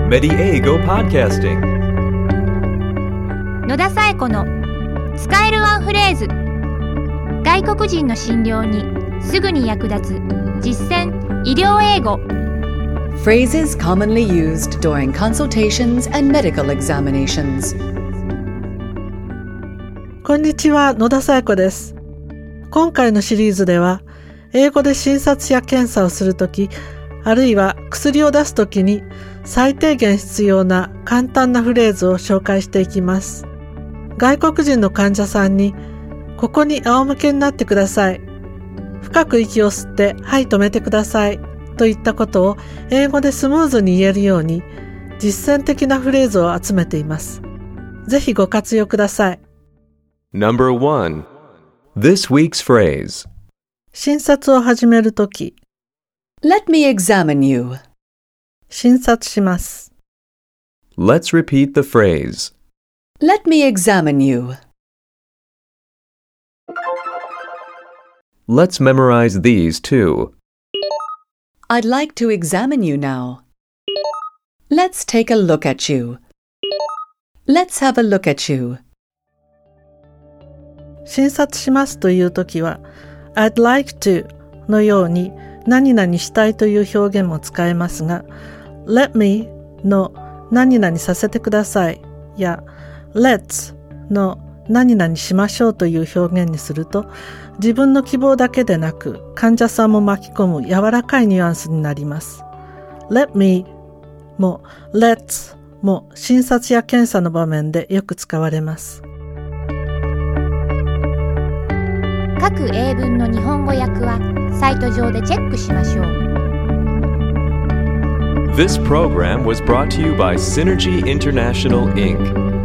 Mediego Podcasting。 野田紗友子の使えるワンフレーズ。外国人の診療にすぐに役立つ実践医療英語。 Phrases commonly used during consultations and medical examinations。 こんにちは、野田紗友子です。今回のシリーズでは、英語で診察や検査をするとき、あるいは薬を出すときに最低限必要な簡単なフレーズを紹介していきます。外国人の患者さんに、ここに仰向けになってください。深く息を吸って、はい、止めてください。といったことを英語でスムーズに言えるように、実践的なフレーズを集めています。ぜひご活用ください。 Number 1. This week's phrase. 診察を始めるとき、 Let me examine you。 診察します。 Let's repeat the phrase. Let me examine you。 Let's memorize these too. I'd like to examine you now. Let's take a look at you. Let's have a look at you。 診察しますというときは、I'd like to のように何々したいという表現も使えますが、Let me の何々させてくださいや、Let's の何々しましょうという表現にすると、自分の希望だけでなく患者さんも巻き込む柔らかいニュアンスになります。Let me も Let's も診察や検査の場面でよく使われます。 各英文の日本語訳はサイト上でチェックしましょう。 This program was brought to you by Synergy International, Inc.